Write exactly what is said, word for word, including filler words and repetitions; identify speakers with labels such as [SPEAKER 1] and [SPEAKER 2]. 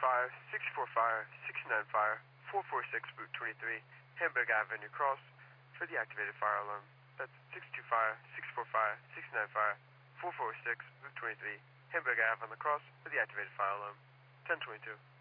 [SPEAKER 1] fire, sixty-four fire, sixty-nine fire, four four six Route twenty-three, Hamburg Avenue Cross for the activated fire alarm. That's sixty-two fire, sixty-four fire, sixty-nine fire, four four six Route twenty-three, Hamburg Avenue on the cross for the activated fire alarm. ten twenty-two.